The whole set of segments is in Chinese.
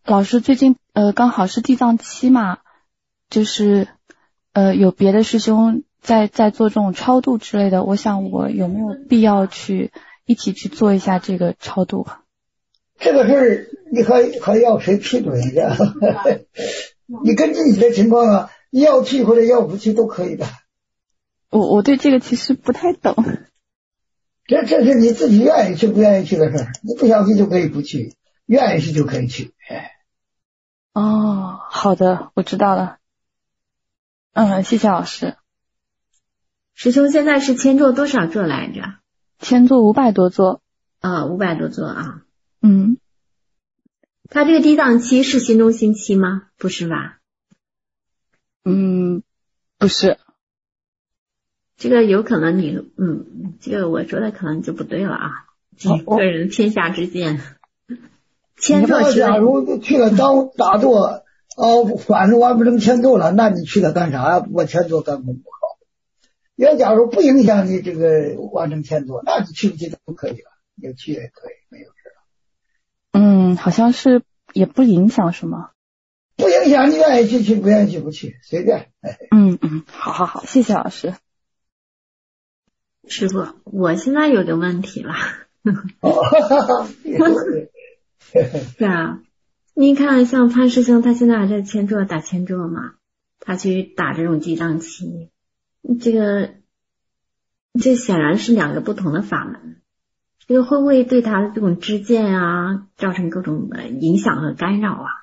老师最近刚好是地藏期嘛，就是有别的师兄在做这种超度之类的，我想我有没有必要去一起去做一下这个超度？ 这个事儿你还要谁批准一下？你根据你的情况啊，要去或者要不去都可以的。 我对这个其实不太懂。 这是你自己愿意去不愿意去的事儿，你不想去就可以不去，愿意去就可以去。 哦，好的，我知道了。谢谢老师。 师兄现在是千座多少座来着？ 千座500多座。 500多座啊。他这个地藏期是心中心期吗？不是吧？ 不是。 这个有可能这个我说的可能就不对了啊。个人天下之见。千座假如去了当打坐反正完不成千座了，那你去了干啥呀？我千座根本不好。要假如不影响你这个完成千座，那你去不去都可以了，你去也可以，没有事了。 好像是也不影响什么。 不影响，你愿意去不愿意去不去，随便。 好，谢谢老师。 师傅，我现在有个问题了。是啊，你看像潘师兄他现在还在千座打千座嘛，他去打这种地藏期，这显然是两个不同的法门，这个会不会对他的这种知见啊造成各种的影响和干扰啊？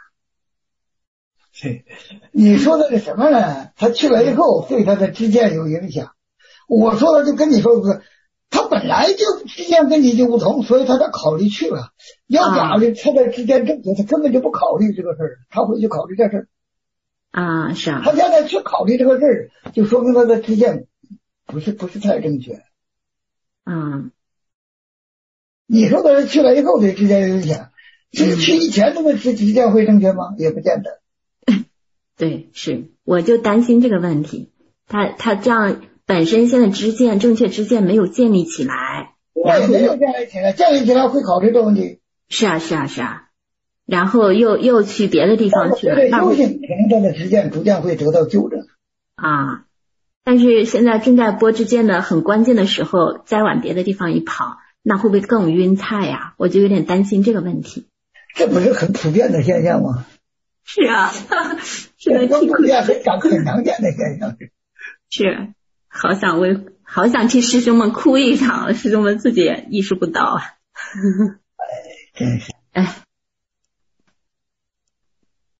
你说的是什么呢？他去了以后对他的知见有影响，我说的就跟你说的，他本来就知见跟你就不同，所以他才考虑去了。要假如他的知见正确，他根本就不考虑这个事儿，他会去考虑这事儿。是啊。 他现在去考虑这个事儿，就说明他的知见不是太正确。你说的是去了以后对知见有影响，去以前那个知见会正确吗？也不见得。 对，是，我就担心这个问题，他这样本身现在正确知见没有建立起来，然后没有建立起来会考虑这个问题。 是啊，然后又去别的地方去了，那修行可能他的知见逐渐会得到纠正但是现在正在播知见的很关键的时候，再往别的地方一跑，那会不会更晕菜呀？我就有点担心这个问题。 这不是很普遍的现象吗？ 是啊， 是的，很普遍很常见的现象。 是，好想替师兄们哭一场，师兄们自己也意识不到。 真是。